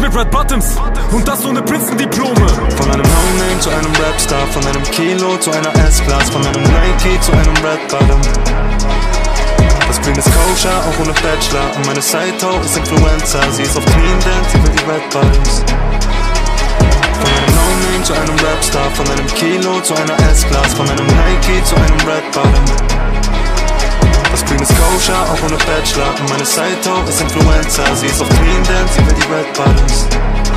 mit Red Bottoms und das ohne Princeton-Diplome. Von einem No-Name zu einem Rapstar, von einem Kilo zu einer S-Class, von einem Nike zu einem Red Bottom. Das Green ist koscher, auch ohne Bachelor. Und meine Side-Hoe ist Influencer. Sie ist auf Knien, denn sie will die Red Bottoms. Von einem No-Name zu einem Rapstar, von einem Kilo zu einer S-Class, von einem Nike zu einem Red Bottom. Das Green ist koscher, auch ohne Bachelor. Und meine Side-Hoe ist Influencer. Sie ist auf Knien, denn sie will die Red Bottoms.